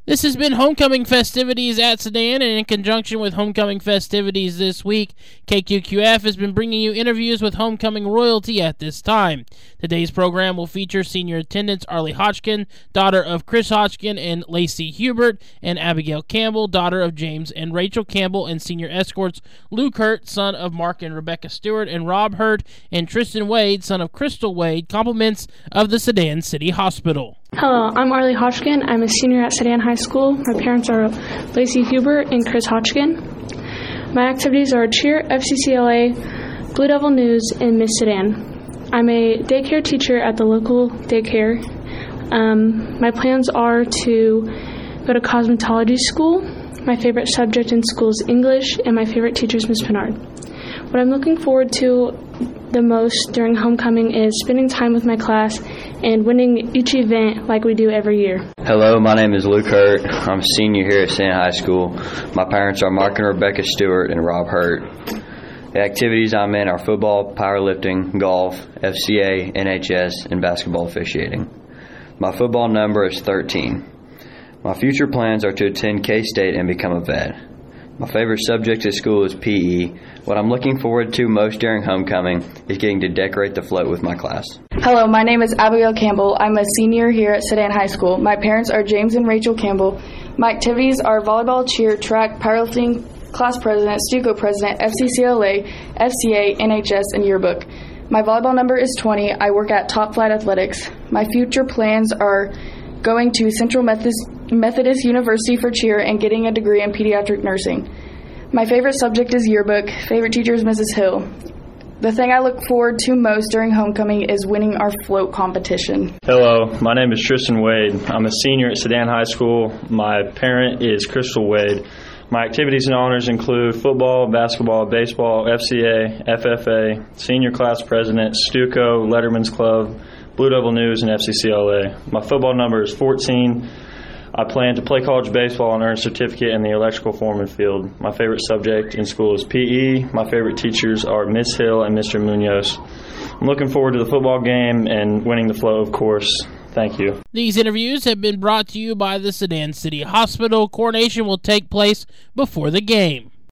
This has been homecoming festivities at Sedan, and in conjunction with homecoming festivities this week, KQQF has been bringing you interviews with homecoming royalty at this time. Today's program will feature senior attendants Arlie Hodgkin, daughter of Chris Hodgkin and Lacey Hubert, and Abigail Campbell, daughter of James and Rachel Campbell, and senior escorts Luke Hurt, son of Mark and Rebecca Stewart, and Rob Hurt, and Tristan Wade, son of Crystal Wade, compliments of the Sedan City Hospital. Hello, I'm Arlie Hodgkin. I'm a senior at Sedan High School. My parents are Lacey Hubert and Chris Hodgkin. My activities are cheer, FCCLA, Blue Devil News, and Miss Sedan. I'm a daycare teacher at the local daycare. My plans are to go to cosmetology school. My favorite subject in school is English, and my favorite teacher is Miss Pinard. What I'm looking forward to the most during homecoming is spending time with my class and winning each event like we do every year. Hello, my name is Luke Hurt. I'm a senior here at Sedan High School. My parents are Mark and Rebecca Stewart and Rob Hurt. The activities I'm in are football, powerlifting, golf, FCA, NHS, and basketball officiating. My football number is 13. My future plans are to attend K-State and become a vet. My favorite subject at school is PE. What I'm looking forward to most during homecoming is getting to decorate the float with my class. Hello, my name is Abigail Campbell. I'm a senior here at Sedan High School. My parents are James and Rachel Campbell. My activities are volleyball, cheer, track, powerlifting, class president, Stuco president, FCCLA, FCA, NHS, and yearbook. My volleyball number is 20. I work at Top Flight Athletics. My future plans are going to Central Methodist University for cheer and getting a degree in pediatric nursing. My favorite subject is yearbook. Favorite teacher is Mrs. Hill. The thing I look forward to most during homecoming is winning our float competition. Hello, my name is Tristan Wade. I'm a senior at Sedan High School. My parent is Crystal Wade. My activities and honors include football, basketball, baseball, FCA, FFA, senior class president, Stuco, Letterman's Club, Blue Devil News, and FCCLA. My football number is 14. I plan to play college baseball and earn a certificate in the electrical foreman field. My favorite subject in school is PE. My favorite teachers are Miss Hill and Mr. Munoz. I'm looking forward to the football game and winning the float, of course. Thank you. These interviews have been brought to you by the Sedan City Hospital. Coronation will take place before the game.